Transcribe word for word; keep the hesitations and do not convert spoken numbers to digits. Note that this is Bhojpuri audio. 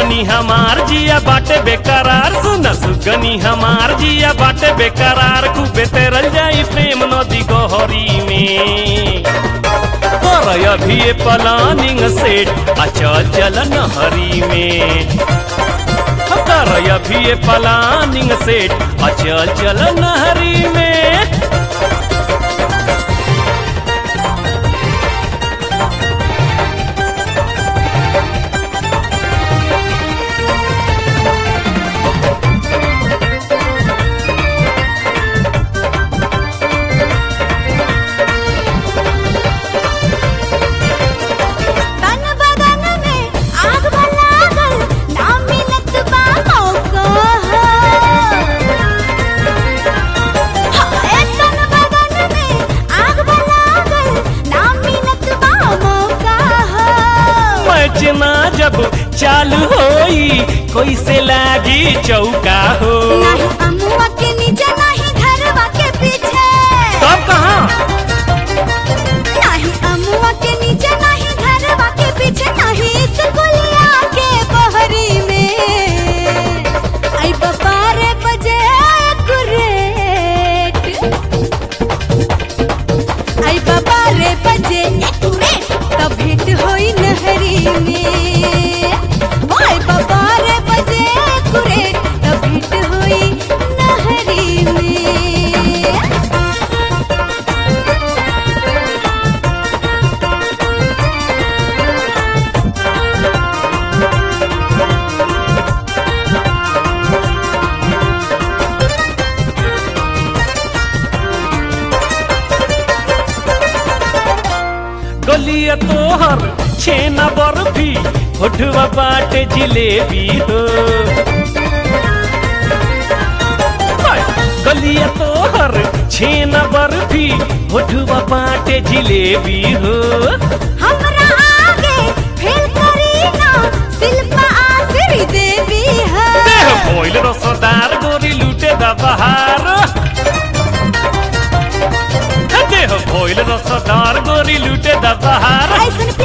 सुगनी हमार जिया बाटे बेकरार, सुन सुगनी हमार जिया बाटे बेकरार, खूबे तेरल जाई प्रेम नदी गहरी में। कर अभी ये प्लानिंग सेट आ चल चल नहरी में, कर अभी ये प्लानिंग सेट आ चल चल नहरी में। जब चालू होई कोई से लागी चौका हो, नहीं अमुआ के नीचे नहीं घरवा के पीछे, तब कहाँ? नहीं अमुआ के नीचे नहीं घरवा के पीछे, नहीं स्कूलिया के बहरी में। आई बारह बजे एक्यूरेट, आई बारह बजे एक्यूरेट, तब भेंट होई नहरी में। गलिया तोहर छेना बर्फी, होठवा बाटे जिलेबी हो, गलिया तोहर छेना बर्फी, होठवा बाटे जिलेबी हो। हमरा आगे फेल करी ना शिल्पा आश्री देवी है, देह भोइल रसदार गोरी लूटे दा बहार, देह भोइल रसदार गोरी लूटे दा बहार।